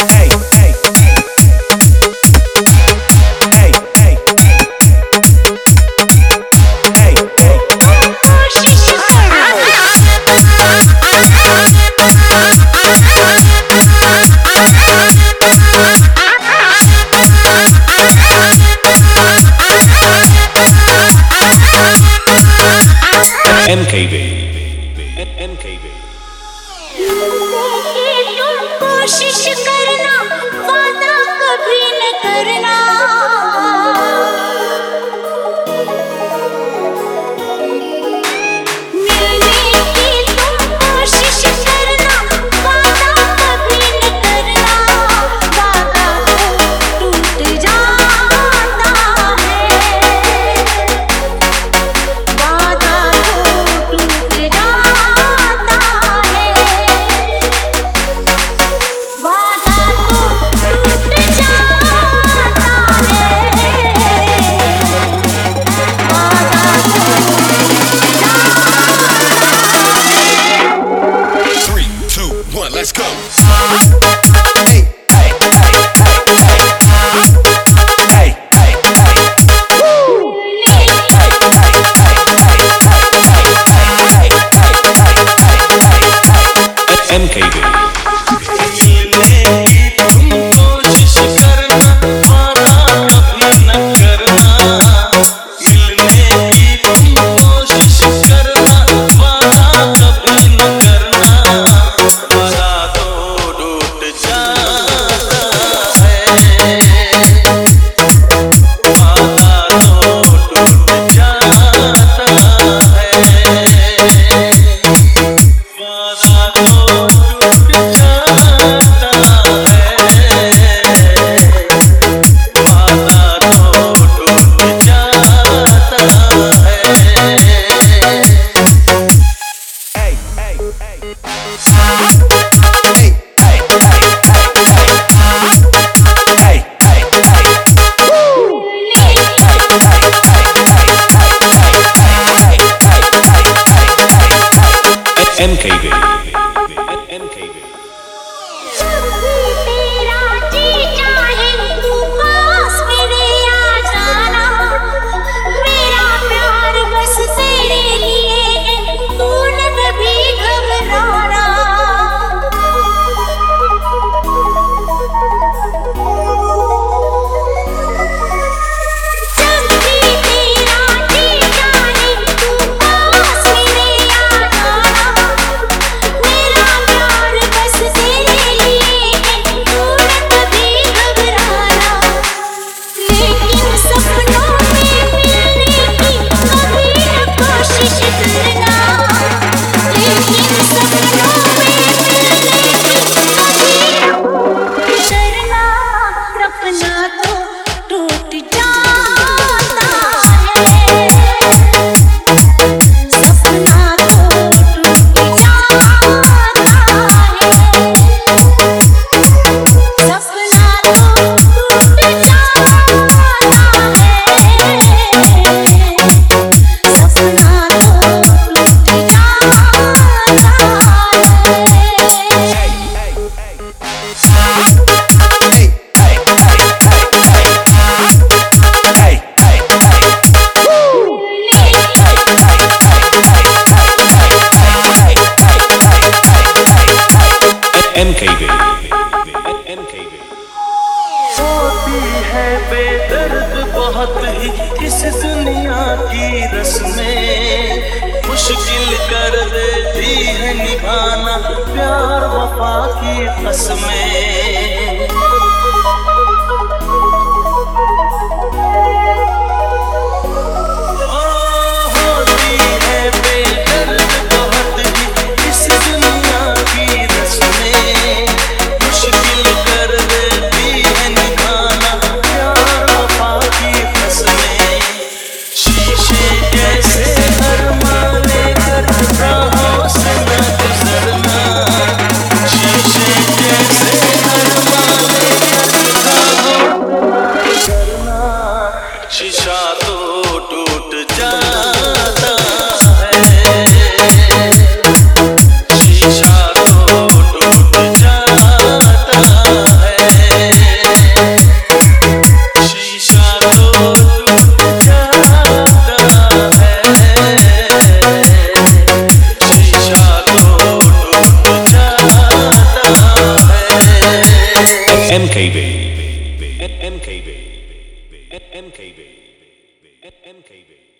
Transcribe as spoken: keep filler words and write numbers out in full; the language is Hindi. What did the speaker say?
M K B M K B तुम कोशिश करना, वादा कभी न करना। मिलने की तुम कोशिश करना, वादा कभी न करना। वादा तो टूट जाता है, वादा तो टूट जाता है, वादा तो टूट जाता है, वादा तो Three, two, one, let's go. M K B M K B M K B तेरा जी चाहे तू पास मेरे आ जाना। मेरा प्यार बस तेरे लिए है, तू न कभी घबराना। जब भी तेरा जी चाहे तू पास मेरे आ जाना। मेरा प्यार बस तेरे लिए है, तू न कभी घबराना। लेकिन सपनों में मिलने की कभी न कोशिश करना। लेकिन सपनों में मिलने की कभी न कोशिश करना। सपना तो टूट जाता है, सपना तो टूट जाता है, सपना तो टूट जाता है, सपना M K B M K B होती है बेदर्द बहुत ही इस दुनिया की रस्में। मुश्किल कर देती है निभाना प्यार वफा की कसमें। ओ, होती है बेदर्द बहुत ही इस दुनिया की रस्में। मुश्किल कर देती है निभाना प्यार वफा की कसमें। शीशे जैसे अरमाने कर राहों से न गुजरना। शीशे जैसे Aramane K B M K B M K B M K B